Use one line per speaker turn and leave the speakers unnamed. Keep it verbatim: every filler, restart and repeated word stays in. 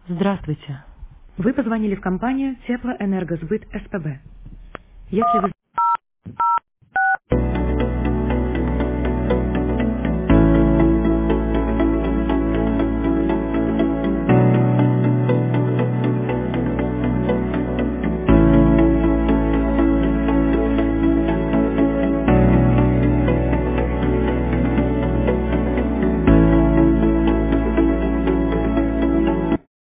Здравствуйте. Вы позвонили в компанию Теплоэнергосбыт СПБ. Если вы